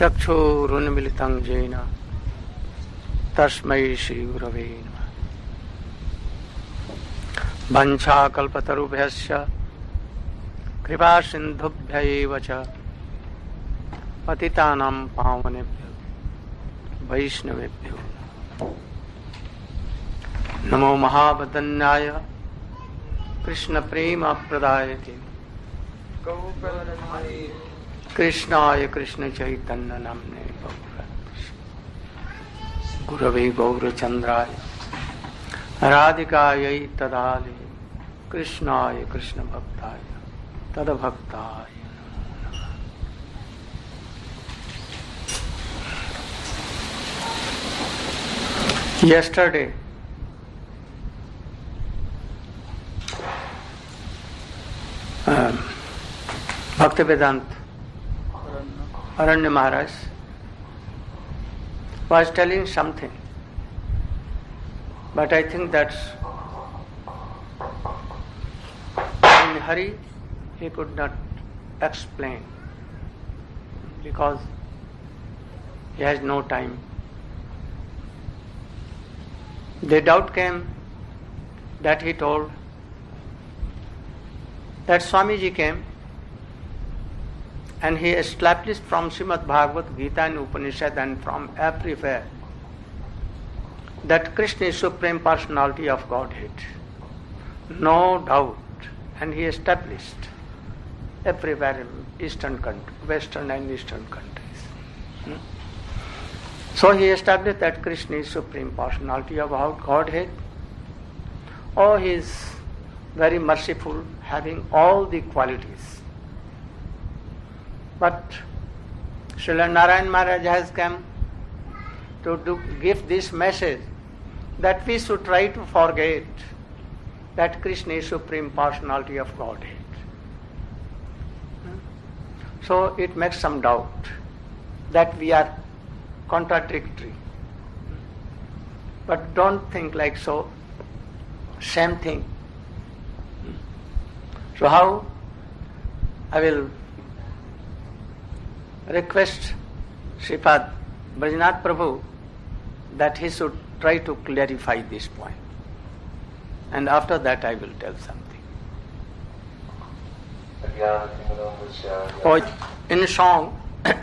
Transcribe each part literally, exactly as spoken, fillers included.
चक्षुरुन्मिलितं येन तस्मै श्रीगुरवे नमः। वंशाकल्पतरुभ्यश्च कृपासिन्धुभ्य एव च पतितानां पावनेभ्यो वैष्णवेभ्यो नमो महावदन्याय कृष्णप्रेमप्रदायते कृष्णाय कृष्णचैतन्य नाम्ने गुरवे गौरचन्द्राय राधिकायै तदालये कृष्णाय कृष्णभक्ताय तद्भक्ताय नमो नमः। Yesterday um, Bhaktivedanta Aranya Maharaj was telling something, but I think that in hurry he could not explain because he has no time. The doubt came that he told that Swamiji came and he established from Srimad Bhagavad Gita and Upanishad and from everywhere that Krishna is Supreme Personality of Godhead. No doubt. And he established everywhere in Eastern country, Western and Eastern countries. Hmm? So he established that Krishna is Supreme Personality of Godhead. Oh, he is very merciful, having all the qualities. But Srila Narayan Maharaj has come to do, give this message that we should try to forget that Krishna is Supreme Personality of Godhead. So it makes some doubt that we are contradictory. But don't think like so. Same thing. So how I will request Sripad Brajnath Prabhu that he should try to clarify this point. And after that I will tell something. Oh, in song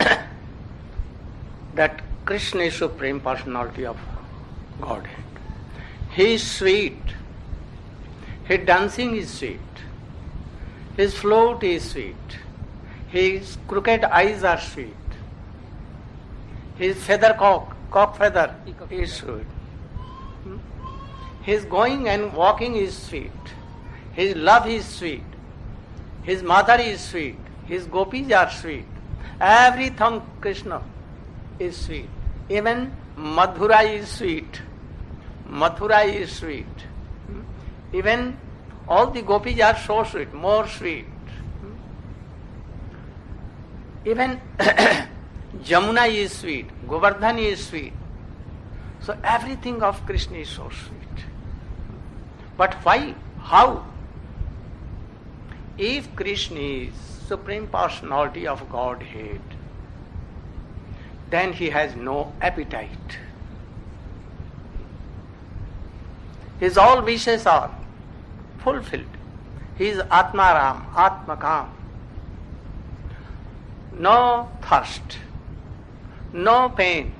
that Krishna is Supreme Personality of Godhead. He is sweet. His dancing is sweet. His float is sweet. His crooked eyes are sweet. His feather cock, cock feather is sweet. Hmm? His going and walking is sweet. His love is sweet. His mother is sweet. His gopis are sweet. Everything Krishna is sweet. Even Madhura is sweet. Mathura is sweet. Hmm? Even all the gopis are so sweet, more sweet. Even Jamuna is sweet, Govardhan is sweet. So everything of Krishna is so sweet. But why? How? If Krishna is Supreme Personality of Godhead, then he has no appetite. His all wishes are fulfilled. He is Atmaram, Atmakam. No thirst, no pain,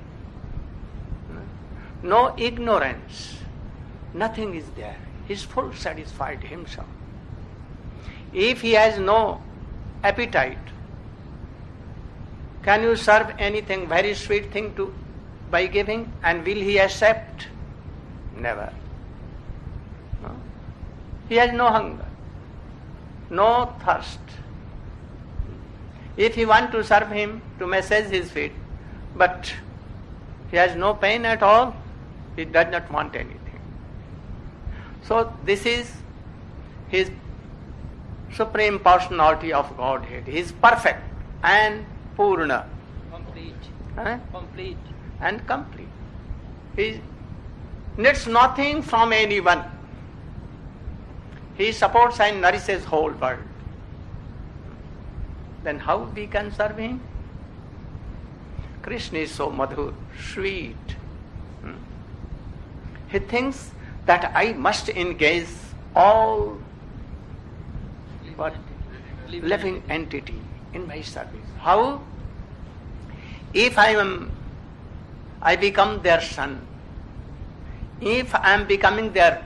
no ignorance, nothing is there. He is full satisfied himself. If he has no appetite, can you serve anything, very sweet thing to by giving, and will he accept? Never. No? He has no hunger, no thirst. If he want to serve him, to massage his feet, but he has no pain at all, he does not want anything. So this is his Supreme Personality of Godhead. He is perfect and Purna. Complete. Huh? Complete. And complete. He needs nothing from anyone. He supports and nourishes whole world. Then how we can serve him? Krishna is so madhur, sweet. Hmm. He thinks that I must engage all what living entity in my service. How? If I am, I become their son. If I am becoming their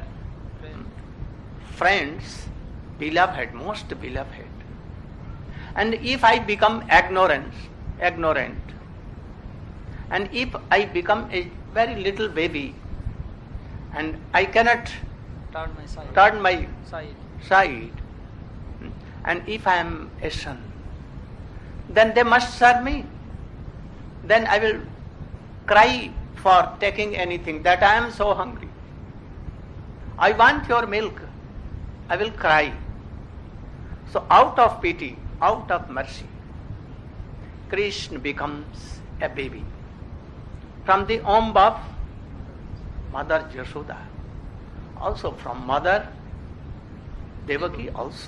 friends, beloved, most beloved, and if I become ignorant, ignorant, and if I become a very little baby, and I cannot turn my side, turn my side. side, and if I am a son, then they must serve me. Then I will cry for taking anything, that I am so hungry. I want your milk. I will cry. So out of pity, out of mercy, Krishna becomes a baby from the womb of Mother Yashoda, also from Mother Devaki also.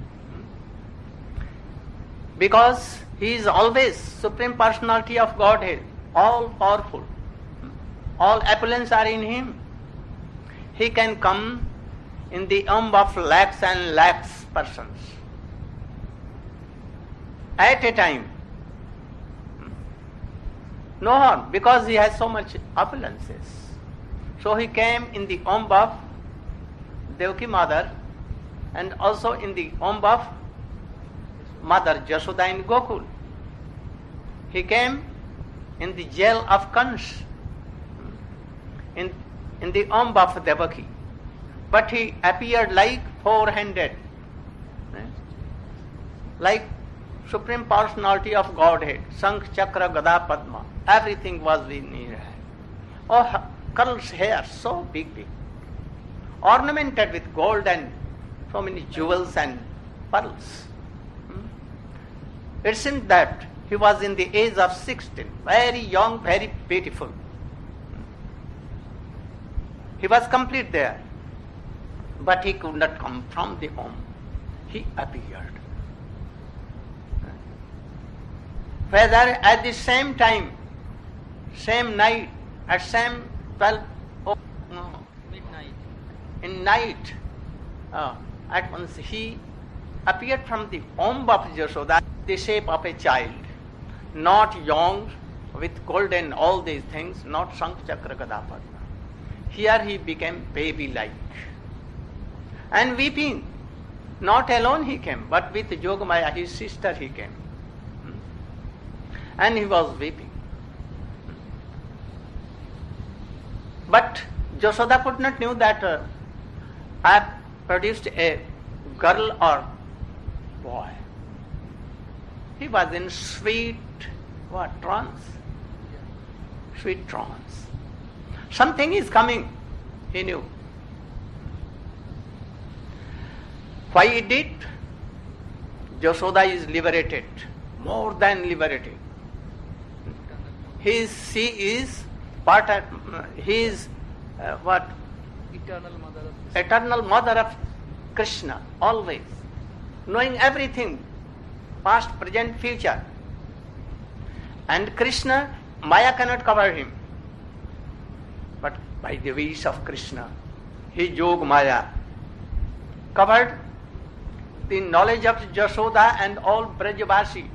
Because he is always Supreme Personality of Godhead, all powerful. All opulence are in him. He can come in the womb of lakhs and lakhs persons at a time. No harm, because he has so much opulences. So he came in the womb of Devaki mother and also in the womb of Mother Yashoda in Gokul. He came in the jail of Kans, in, in the womb of Devaki. But he appeared like four-handed, like Supreme Personality of Godhead, Shankh, Chakra, Gada, Padma. Everything was in his hand. Oh, curls hair, so big, big. Ornamented with gold and so many jewels and pearls. It seemed that he was in the age of sixteen, very young, very beautiful. He was complete there, but he could not come from the home. He appeared. Whether at the same time, same night, at same twelve, oh, no, Midnight. in night, uh, at once he appeared from the womb of Yashoda, the shape of a child, not young, with golden all these things, not Shankh, Chakra, Gada, Padma. Here he became baby-like. And weeping, not alone he came, but with Yogamaya, his sister, he came. And he was weeping. But Yashoda could not know that uh, I have produced a girl or boy. He was in sweet, what, trance? Sweet trance. Something is coming, he knew. Why he did? Yashoda is liberated, more than liberated. His, she is part of, he is uh, what? Eternal mother of Krishna. Eternal mother of Krishna, always. Knowing everything, past, present, future. And Krishna, Maya cannot cover him. But by the wish of Krishna, his Yog Maya covered the knowledge of Yashoda and all Brajavasi,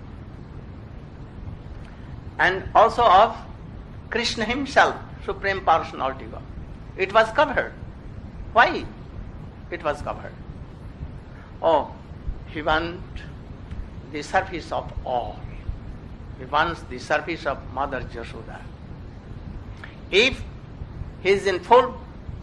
and also of Krishna himself, Supreme Personality God. It was covered. Why it was covered? Oh, he wants the service of all. He wants the service of Mother Yashoda. If he is in full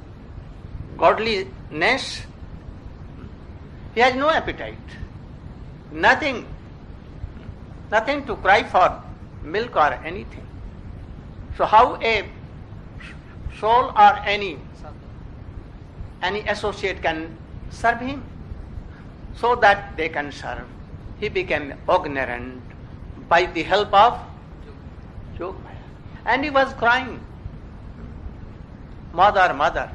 godliness, he has no appetite, nothing, nothing to cry for milk or anything. So how a soul or any any associate can serve him? So that they can serve. He became ignorant by the help of Yogamaya. And he was crying, Mother, Mother.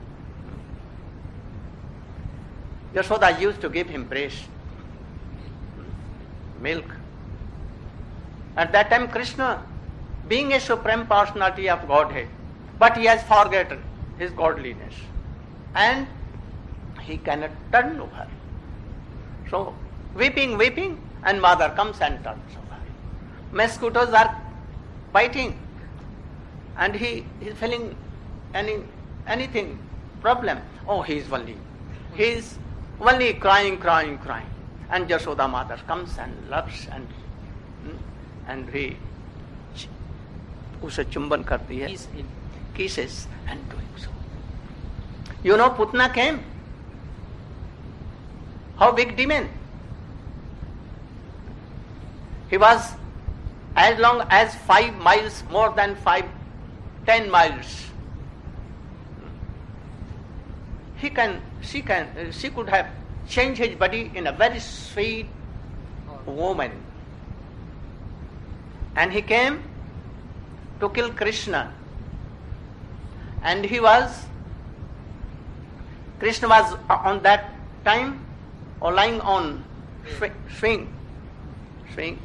Yashoda used to give him breast, milk. At that time Krishna being a Supreme Personality of Godhead, but he has forgotten his godliness and he cannot turn over. So, weeping, weeping, and mother comes and turns over. Mosquitoes are biting and he is feeling any anything, problem. Oh, he is only, he is only crying, crying, crying. And Jashoda mother comes and loves and and he उसे चुंबन करती है, Kiss him. kisses and doing so. You know, Putna came. How big demon? He was as long as five miles, more than five, ten miles. He can, she can, uh, she could have changed his body in a very sweet woman. And he came to kill Krishna. And he was, Krishna was on that time or lying on swing, swing, swing.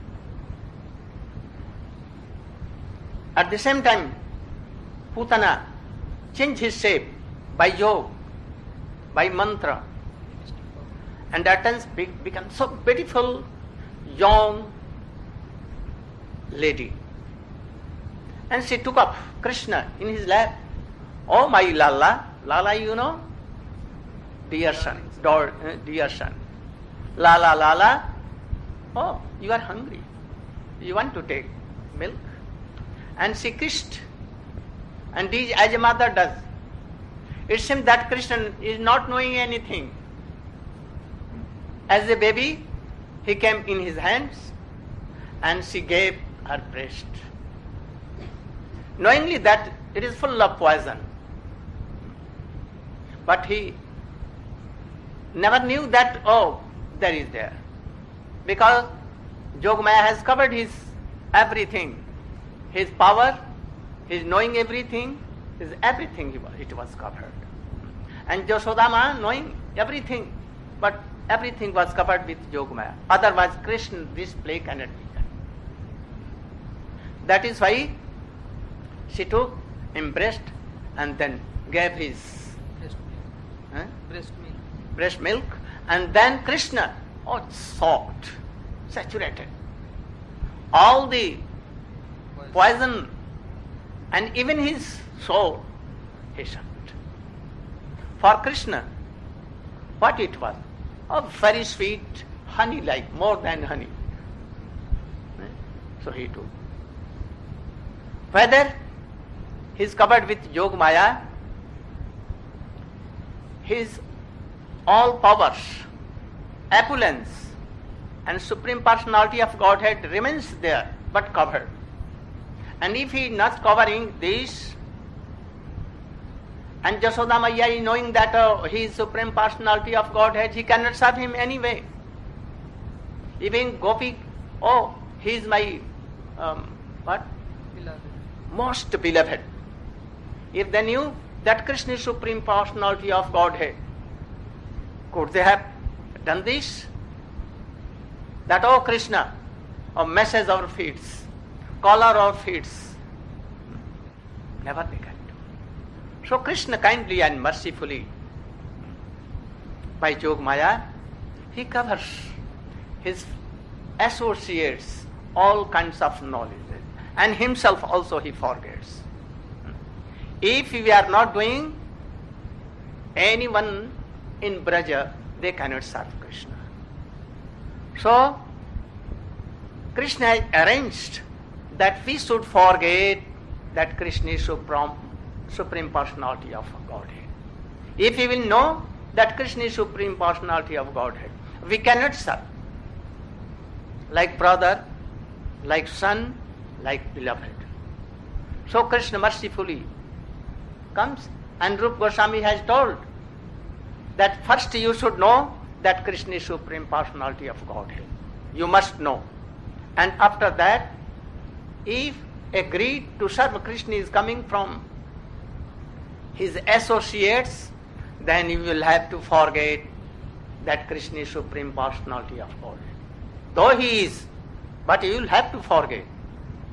At the same time, Putana changed his shape by yoga, by mantra, and at times be, become so beautiful, young lady. And she took up Krishna in his lap. Oh my Lala, Lala, you know, dear son, daughter, uh, dear son, Lala, Lala. Oh, you are hungry. You want to take milk? And she kissed, and this as a mother does. It seems that Krishna is not knowing anything. As a baby, he came in his hands, and she gave her breast, knowingly that it is full of poison. But he never knew that, oh, there is there. Because Yogamaya has covered his everything. His power, his knowing everything, his everything he was, it was covered. And Jashodama knowing everything, but everything was covered with Yogamaya. Otherwise Krishna, this play cannot be done. That is why she took, embraced, and then gave his Breast milk. eh, Breast milk. breast milk, and then Krishna, oh, soaked, saturated. All the poison and even his soul, he shunned. For Krishna, what it was? A very sweet honey, like more than honey. Eh? So he took. Whether he is covered with Yogamaya, his all powers, opulence, and Supreme Personality of Godhead remains there, but covered. And if he is not covering this, and Jashoda Maya is knowing that uh, he is Supreme Personality of Godhead, he cannot serve him anyway. Even Gopi, oh, he is my, um, what? Beloved. Most beloved. If they knew that Krishna is Supreme Personality of Godhead, could they have done this? That, oh Krishna, oh, massage our feet, collar our feet. Never they can do. So Krishna kindly and mercifully, by Yogamaya, he covers his associates all kinds of knowledge, and himself also he forgets. If we are not doing, anyone in Braja, they cannot serve Krishna. So, Krishna has arranged that we should forget that Krishna is Supreme, Supreme Personality of Godhead. If we will know that Krishna is Supreme Personality of Godhead, we cannot serve. Like brother, like son, like beloved. So Krishna mercifully comes, and Rupa Goswami has told that first you should know that Krishna is Supreme Personality of Godhead. You must know. And after that, if agreed to serve Krishna is coming from his associates, then you will have to forget that Krishna is Supreme Personality of Godhead. Though he is, but you will have to forget.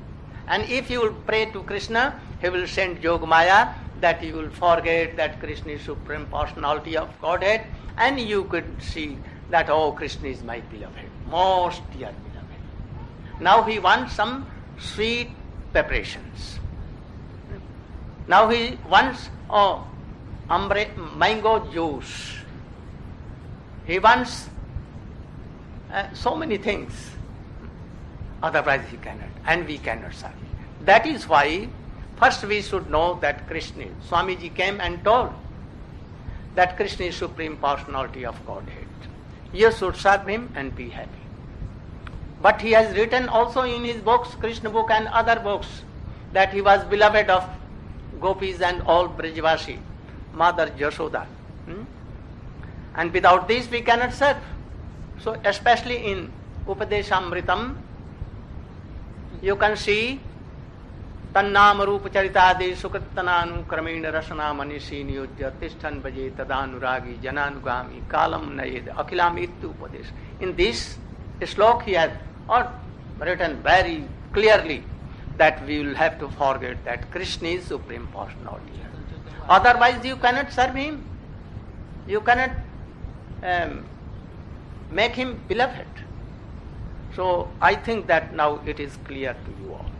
And if you will pray to Krishna, he will send Yogamaya, that you will forget that Krishna is Supreme Personality of Godhead, and you could see that, oh, Krishna is my beloved, most dear beloved. Now he wants some sweet preparations. Now he wants oh, umbre, mango juice. He wants uh, so many things. Otherwise he cannot, and we cannot serve. That is why first we should know that Krishna, Swamiji came and told that Krishna is Supreme Personality of Godhead. You should serve him and be happy. But he has written also in his books, Krishna book and other books, that he was beloved of gopis and all Brajvasi, Mother Yashoda. Hmm? And without this we cannot serve. So especially in Upadeshamritam, you can see Tannam Rupa Charitadi Sukritananu Kramena Rasana Manishi Niyujya Tishtan Baje Tadanuragi Jananugami Kalam Nayed Akilam Ittu Upadesh. In this slok he has or written very clearly that we will have to forget that Krishna is Supreme Personality. Otherwise you cannot serve him. You cannot um, make him beloved. So I think that now it is clear to you all.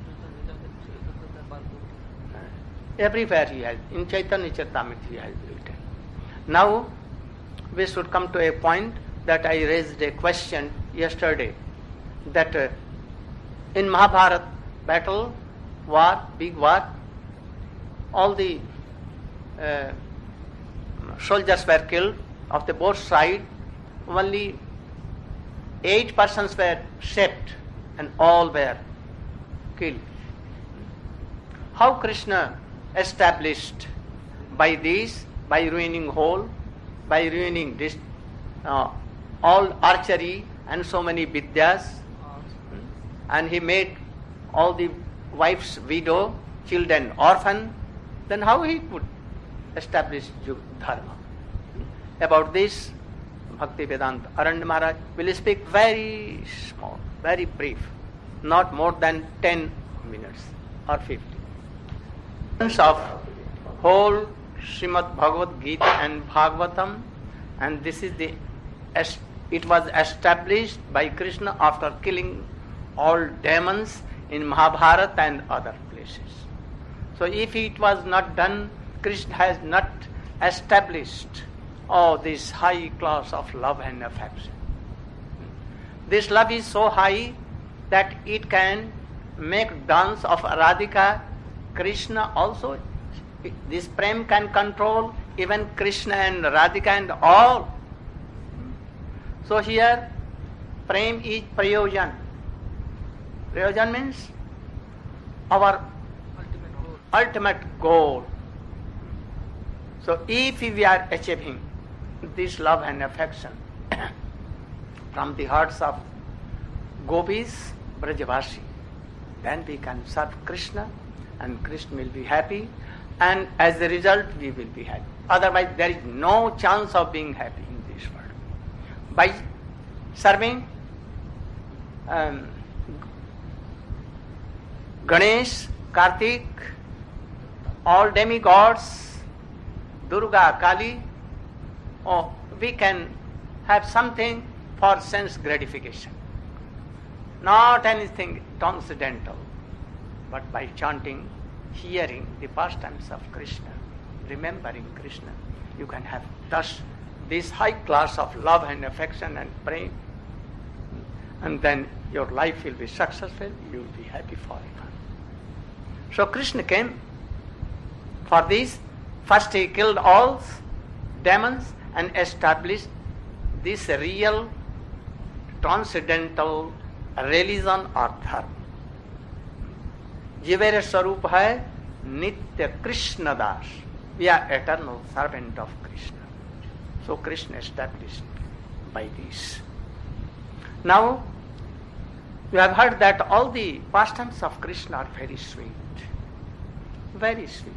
Everywhere he has, in Chaitanya Charitamrita he has written. Now we should come to a point that I raised a question yesterday, that uh, in Mahabharata battle, war, big war, all the uh, soldiers were killed of the both sides, only eight persons were saved and all were killed. How Krishna established by this, by ruining whole, by ruining this, uh, all archery and so many vidyas, and he made all the wives widow, children orphan, then how he could establish dharma? About this, Bhakti Vedanta Aranya Maharaj will speak very small, very brief, not more than ten minutes or fifteen. Of whole Srimad Bhagavad Gita and Bhagavatam, and this is the, it was established by Krishna after killing all demons in Mahabharata and other places. So if it was not done, Krishna has not established oh, this high class of love and affection. This love is so high that it can make dance of Radhika. Krishna also, this prem can control even Krishna and Radhika and all. So here, prem is prayojan. Prayojan means our ultimate goal. ultimate goal. So if we are achieving this love and affection from the hearts of gopis, Brajavasi, then we can serve Krishna, and Krishna will be happy, and as a result we will be happy. Otherwise there is no chance of being happy in this world. By serving um, Ganesh, Kartik, all demigods, Durga, Kali, oh, we can have something for sense gratification. Not anything transcendental, but by chanting, hearing the pastimes of Krishna, remembering Krishna, you can have thus this high class of love and affection and praying, and then your life will be successful, you will be happy forever. So Krishna came for this. First he killed all demons and established this real transcendental religion or dharma. Jivere Swarup hai Nitya Krishna Das. We are eternal servant of Krishna. So Krishna established by this. Now, you have heard that all the pastimes of Krishna are very sweet. Very sweet.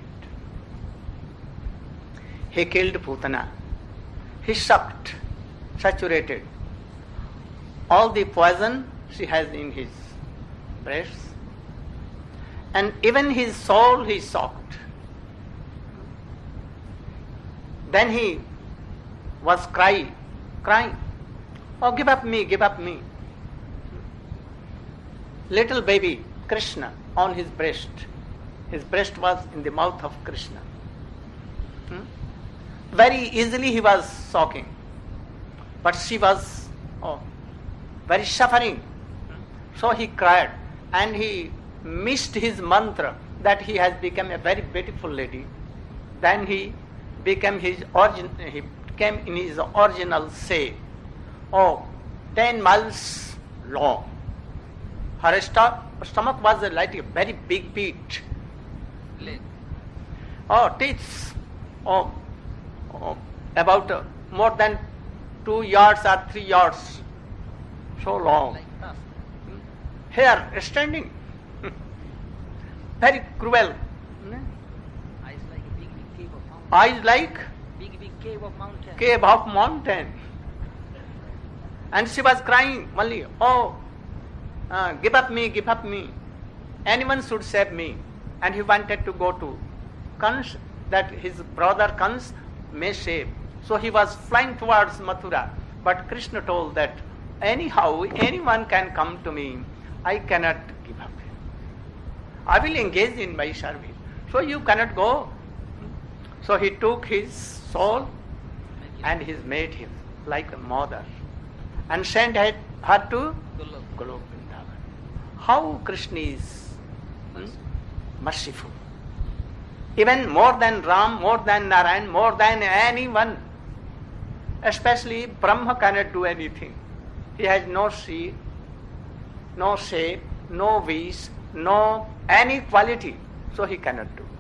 He killed Putana. He sucked, saturated all the poison she has in his breasts, and even his soul he shocked. Then he was crying, crying, "Oh, give up me, give up me." Little baby Krishna on his breast. His breast was in the mouth of Krishna. Hmm? Very easily he was shocking. But she was oh, very suffering. So he cried and he missed his mantra that he has become a very beautiful lady. Then he became his origin, he came in his original shape. Oh, ten miles long. Her sto- stomach was like a very big pit. Leg. Oh, teeth. Oh, oh about uh, more than two yards or three yards. So long. Like us. Hair standing. Very cruel. Eyes like a big, big cave of mountain. Eyes like Big, big cave of mountain. cave of mountain. And she was crying only, "Oh, uh, give up me, give up me. Anyone should save me." And he wanted to go to Kans, that his brother Kans may save. So he was flying towards Mathura. But Krishna told that, anyhow, anyone can come to me. I cannot give up. I will engage in my service. So you cannot go. So he took his soul and he made him like a mother and sent her her to Golok. Golok Vrindavan. How Krishna is hmm, merciful. Even more than Ram, more than Narayan, more than anyone. Especially Brahma cannot do anything. He has no seed, no shape, no wish, no any quality. So he cannot do.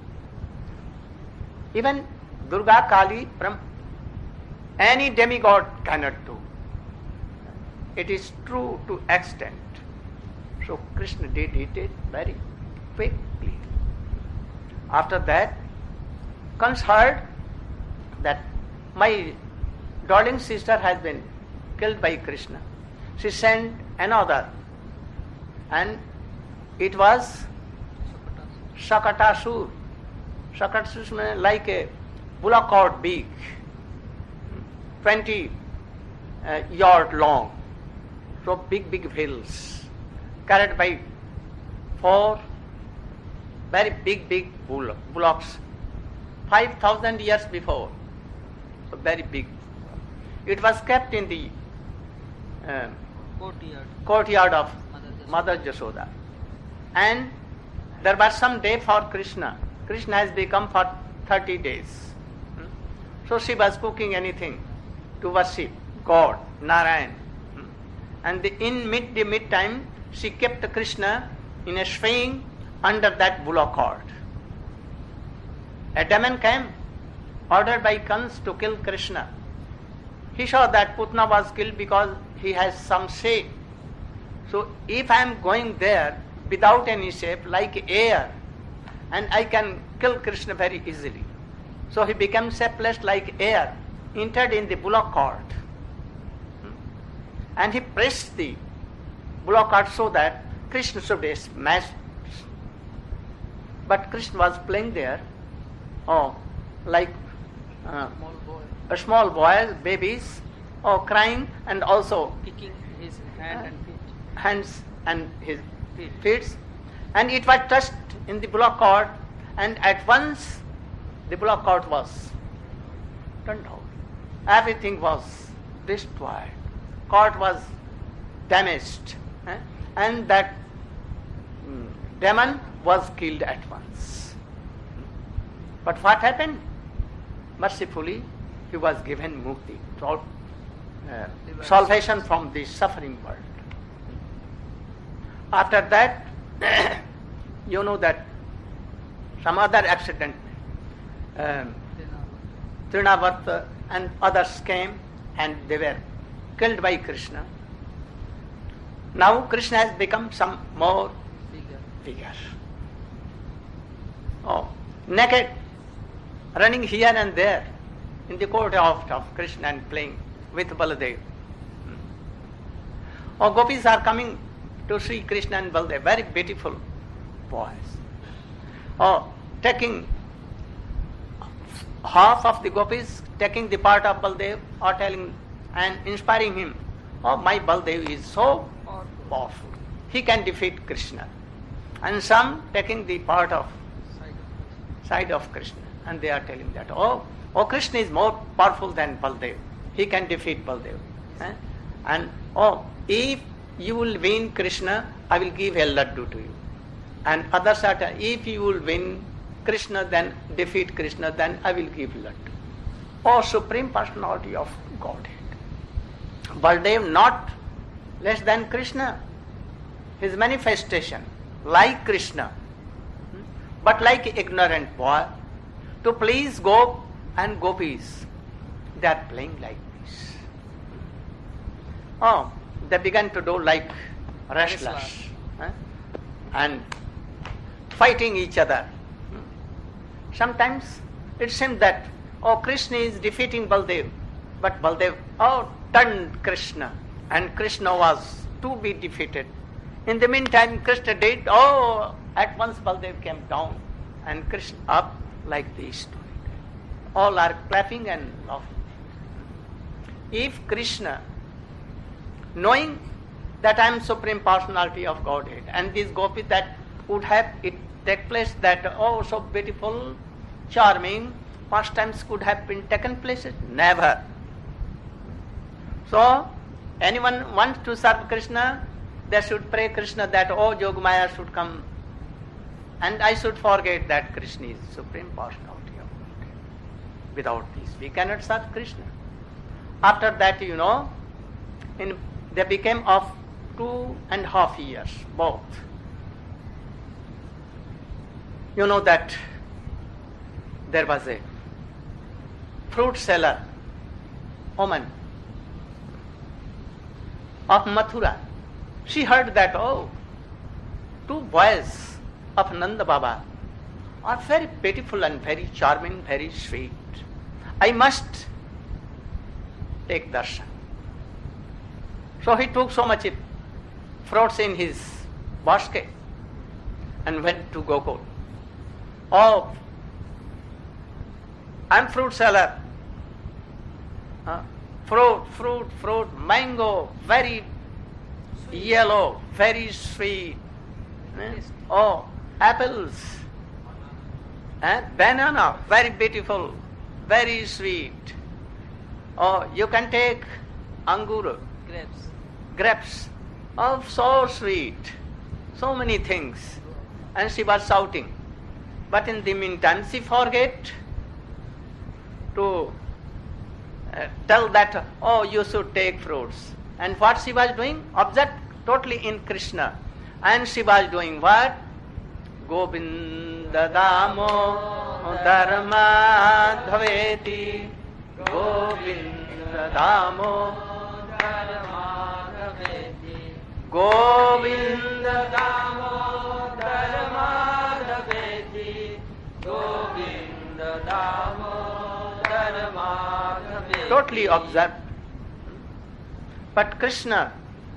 Even Durga, Kali, Brahm, any demigod cannot do. It is true to extent. So Krishna did it very quickly. After that, Kans heard that my darling sister has been killed by Krishna. She sent another, and it was Shakatasur. Shakatasur means like a bullock cart big, twenty uh, yard long. So big, big wheels, carried by four very big, big bull- bullocks, five thousand years before. So very big. It was kept in the uh, Courtyard. courtyard of Mother Mother Jasoda. And there was some day for Krishna. Krishna has become for thirty days. Hmm? So she was cooking anything to worship God, Narayan. Hmm? And the, in mid the mid time, she kept Krishna in a swing under that bullock cart. A demon came, ordered by Kans to kill Krishna. He saw that Putna was killed because he has some shape. So if I am going there without any shape, like air, and I can kill Krishna very easily. So he became shapeless like air, entered in the bullock cart. And he pressed the bullock cart so that Krishna should be smashed. But Krishna was playing there, oh, like uh, Small boy. a small boy, babies, oh, crying, and also Kicking his hand and feet. hands and his Feet. feet. And it was touched in the bullock cart, and at once the bullock cart was turned out. Everything was destroyed. Cart was damaged. eh? And that mm, demon was killed at once. But what happened? Mercifully, he was given mukti, sol- uh, salvation from the suffering world. After that, you know that some other accident, um, Trinavarta and others came and they were killed by Krishna. Now Krishna has become some more Bigger. figure. Oh, naked, running here and there in the court of, of Krishna and playing with Baladev. Oh, gopis are coming to see Krishna and Baladev, very beautiful boys. oh, taking half of the gopis, taking the part of Baldev, or telling and inspiring him, oh, my Baldev is so powerful, he can defeat Krishna. And some taking the part of side of Krishna, and they are telling that, oh, oh, Krishna is more powerful than Baldev, he can defeat Baldev. Eh? And oh, if you will win Krishna, I will give a laddu to you. And others are telling, if you will win Krishna, then defeat Krishna, then I will give laddu. Oh, Supreme Personality of Godhead. Baldev not less than Krishna. His manifestation, like Krishna, but like ignorant boy, to please Gop and Gopis, they are playing like this. Oh, they began to do like wrestlers, eh? And fighting each other. Sometimes it seemed that, oh, Krishna is defeating Baldev, but Baldev, oh, turned Krishna, and Krishna was to be defeated. In the meantime, Krishna did, oh, at once Baldev came down, and Krishna up like this. All are clapping and laughing. If Krishna, knowing that I am Supreme Personality of Godhead, and these gopis, that would have it take place, that, oh, so beautiful, charming pastimes could have been taken place? Never. So, anyone wants to serve Krishna, they should pray Krishna that, oh, Yogamaya should come, and I should forget that Krishna is Supreme Personality of Godhead. Without this, we cannot serve Krishna. After that, you know, in, they became of two and a half years, both. You know that there was a fruit seller woman of Mathura. She heard that, oh, two boys of Nanda Baba are very beautiful and very charming, very sweet. I must take darshan. So he took so much fruits in his basket and went to Gokul. Oh, I'm fruit seller. Uh, fruit, fruit, fruit, mango, very yellow, very sweet. Eh? Oh, apples, eh? Banana, very beautiful, very sweet. Oh, you can take angur, Grapes. grapes, oh, so sweet, so many things. And she was shouting. But in the meantime, she forget to uh, tell that, oh, you should take fruits. And what she was doing? Object totally in Krishna. And she was doing what? Govinda Damo Dharma Dhaveti. Govinda Damo Dharma Dhaveti. Govinda Damo Dharma Dhaveti. Govinda Damo Dharma Dhaveti. Totally observed. But Krishna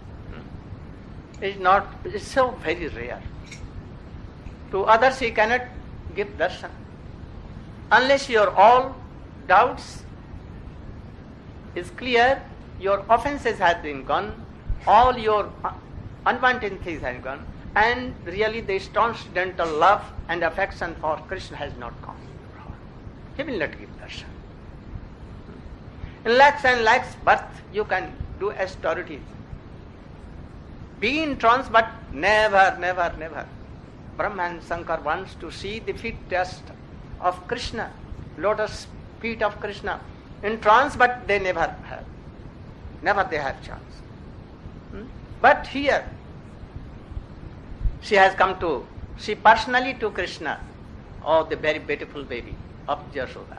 is not, is so very rare. To others he cannot give darshan. Unless your all doubts is clear, your offenses have been gone, all your unwanted things have gone, and really the transcendental love and affection for Krishna has not come in your heart. He will not give darshan. In lakhs and lakhs birth you can do austerities. Be in trance, but never, never, never. Brahma and Shankar wants to see the feet test of Krishna, lotus feet of Krishna. In trance, but they never have. Never they have chance. Hmm? But here, she has come to, she personally to Krishna, oh, the very beautiful baby of Jashoda.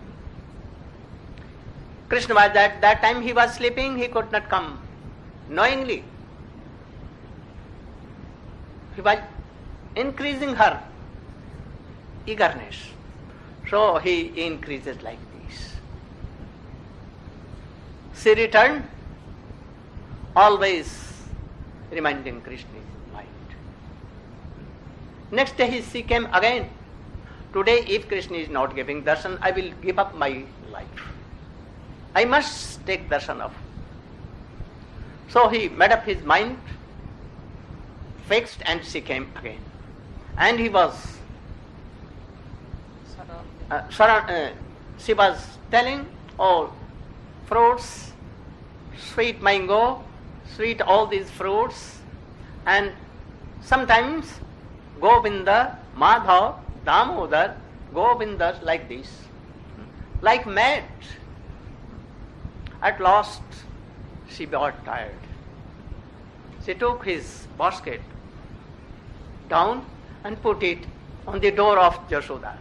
Krishna was at that time he was sleeping, he could not come knowingly. He was increasing her eagerness. So he increases like this. She returned, always reminding Krishna's mind. Next day she came again today if Krishna is not giving darshan, I will give up my life. I must take darshan of. So he made up his mind, fixed, and she came again. And he was, uh, surround, uh, she was telling, oh, fruits, sweet mango, sweet all these fruits, and sometimes Govinda, Madhav, Damodar, Govinda like this, like mad. At last, she got tired. She took his basket down and put it on the door of Jashoda.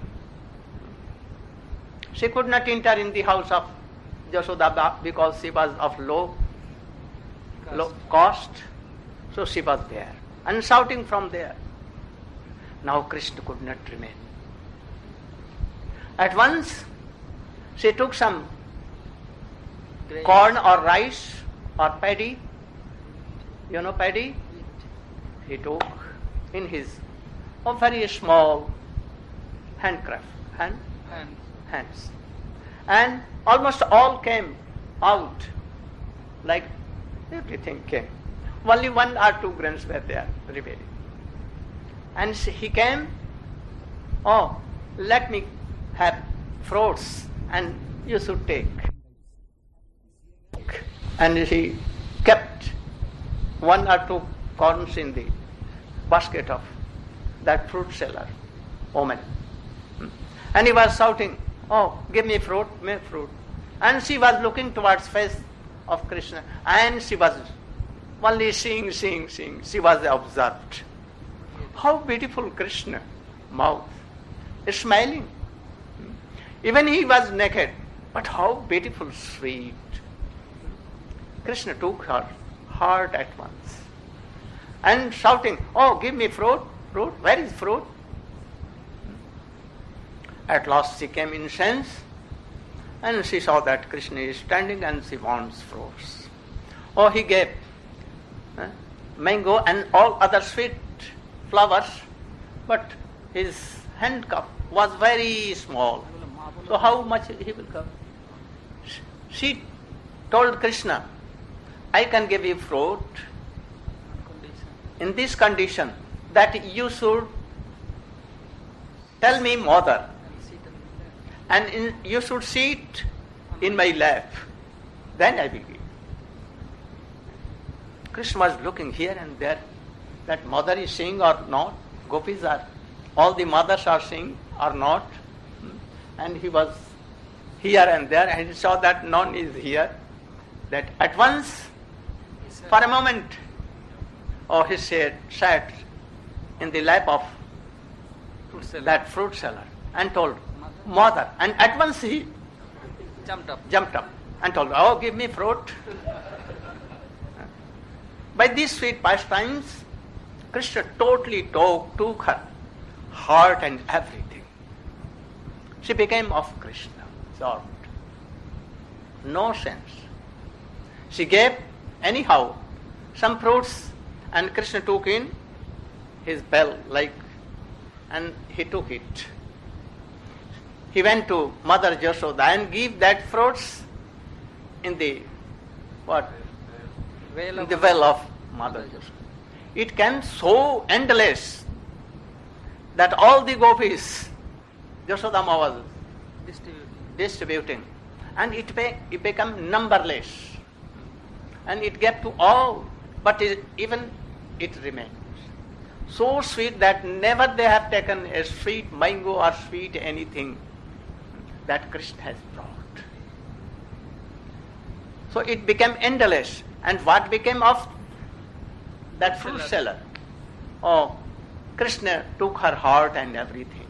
She could not enter in the house of Jashoda because she was of low, low cost. So she was there and shouting from there. Now Krishna could not remain. At once she took some Grain. corn or rice or paddy. You know paddy? He took in his a very small handcraft, hand, And hands. And almost all came out, like everything came. Only one or two grains were there remaining. And he came, oh, let me have fruits and you should take. And he kept one or two corns in the basket of that fruit seller, woman. And he was shouting, oh, give me fruit, me fruit. And she was looking towards face of Krishna, and she was only seeing, seeing, seeing. She was observed. How beautiful Krishna mouth, smiling. Even he was naked, but how beautiful, sweet. Krishna took her heart at once and shouting, oh, give me fruit, fruit, where is fruit? At last she came in sense and she saw that Krishna is standing and she wants fruits. Oh, he gave eh, mango and all other sweet flowers, but his handcuff was very small. So how much he will come? She told Krishna, I can give you fruit in this condition that you should tell me mother and in, you should sit in my lap. Then I will give. Krishna was looking here and there that mother is seeing or not. Gopis are, all the mothers are seeing or not. And he was here and there and he saw that none is here. That at once, for a moment, oh, he said, sat in the lap of fruit seller. that fruit seller and told, mother. And at once he jumped up. jumped up and told, oh, give me fruit. By these sweet pastimes, Krishna totally took, took her heart and everything. She became of Krishna, absorbed. No sense. She gave, anyhow, some fruits and Krishna took in his bell, like, and he took it. He went to Mother Jashoda and gave that fruits in the, what? Well In of the well of Mother Jashoda. It came so endless that all the gopis, Jashoda Ma was distributed. distributing, and it, be, it became numberless, and it gave to all, but it, even it remains so sweet that never they have taken a sweet mango or sweet anything that Krishna has brought. So it became endless, and what became of that fruit seller? Oh, Krishna took her heart and everything.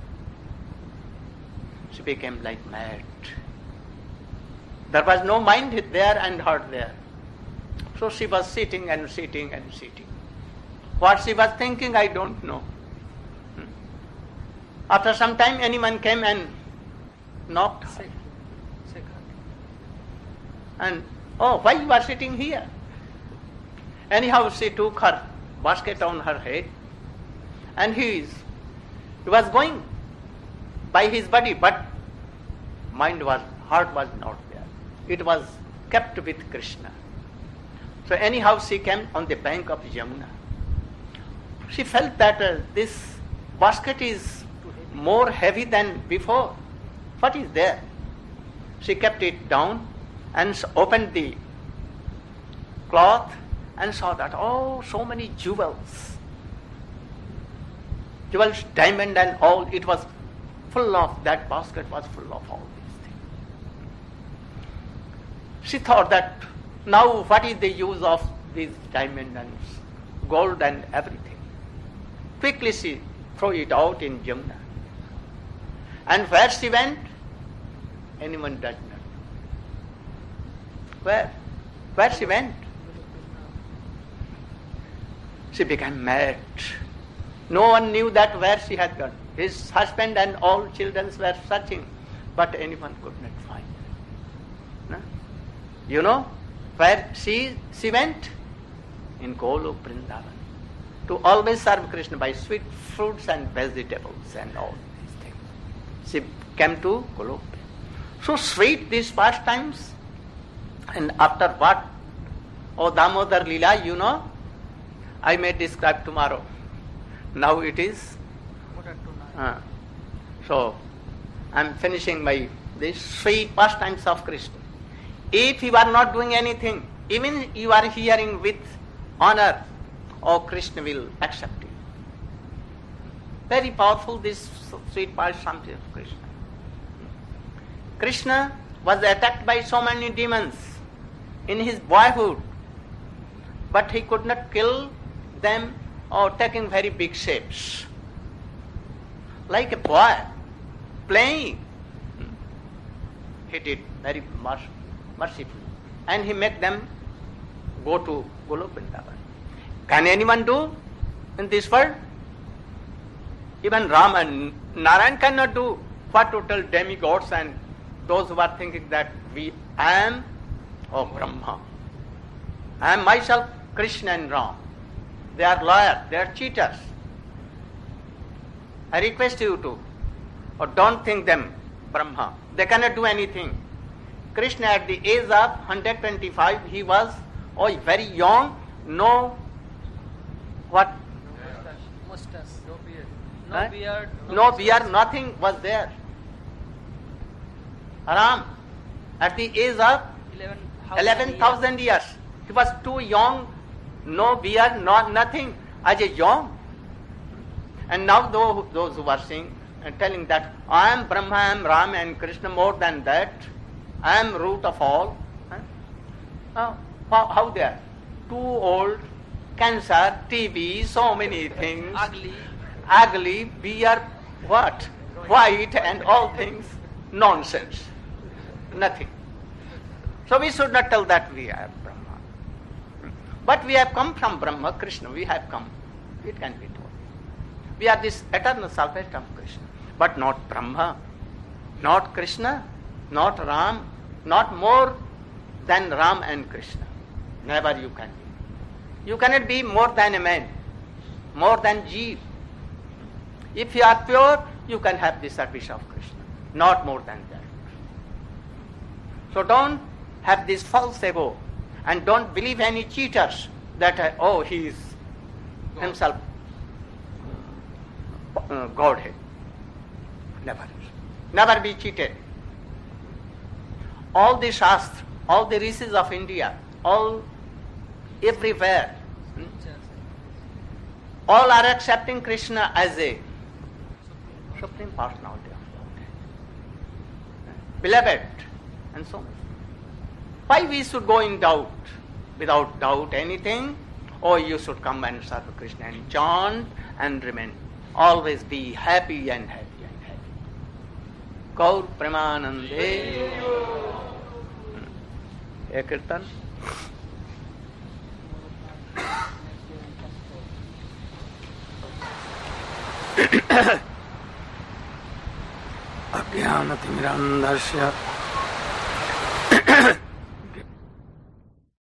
She became like mad. There was no mind there and heart there. So she was sitting and sitting and sitting. What she was thinking, I don't know. Hmm. After some time, anyone came and knocked her. Sick. Sick. And, oh, why you are sitting here? Anyhow, she took her basket on her head, and he, is, he was going by his body, but mind was, heart was not there. It was kept with Krishna. So anyhow she came on the bank of Yamuna. She felt that uh, this basket is more heavy than before. What is there? She kept it down and opened the cloth and saw that, oh, so many jewels. Jewels, diamond and all, it was full of, that basket was full of all these things. She thought that, now what is the use of these diamond and gold and everything? Quickly she threw it out in Yamuna. And where she went, anyone does not know. Where? Where she went? She became mad. No one knew that where she had gone. His husband and all children were searching, but anyone could not find her. No? You know where she she went? In Golok Vrindavan. To always serve Krishna by sweet fruits and vegetables and all these things. She came to Golok. So sweet these pastimes. And after what? Oh, Damodar Leela, you know, I may describe tomorrow. Now it is. Uh, so I am finishing my these sweet pastimes of Krishna. If you are not doing anything, even you are hearing with honor, oh, Krishna will accept you. Very powerful this sweet pastimes of Krishna. Krishna was attacked by so many demons in his boyhood, but he could not kill them or taking very big shapes. Like a boy playing, he did very mercifully, and he made them go to Golok Vrindavan. Can anyone do in this world? Even Rama and Narayan cannot do. What to tell demigods and those who are thinking that we I am oh Brahma. I am myself Krishna and Ram. They are liars, they are cheaters. I request you to, or don't think them Brahma. They cannot do anything. Krishna at the age of one hundred twenty-five, he was oh, very young, no, what? Mustache, no beard. No Huh? beard. No beard, nothing was there. Ram, at the age of eleven thousand years, he was too young, no beard, no nothing, as a young. And now those, those who are saying and telling that I am Brahma, I am Ram and Krishna, more than that, I am root of all. Huh? Oh, how, how they are? Too old, cancer, T B, so many things. Ugly. Ugly, beard, what? White and all things. Nonsense. Nothing. So we should not tell that we are Brahma. But we have come from Brahma, Krishna, we have come. It can be told. We are this eternal salvation of Krishna. But not Brahma, not Krishna, not Ram, not more than Ram and Krishna. Never you can be. You cannot be more than a man, more than Jeev. If you are pure, you can have the service of Krishna, not more than that. So don't have this false ego and don't believe any cheaters that, uh, oh, he is himself uh, Godhead. Never. Never be cheated. All the Shastra, all the rishis of India, all everywhere, hmm, all are accepting Krishna as a Supreme Personality of Godhead, beloved, and so on. Why we should go in doubt, without doubt anything, or you should come and serve Krishna and chant and remain, always be happy and happy and happy. Gaur Premanande. A kirtan. Ajnanatimirandasya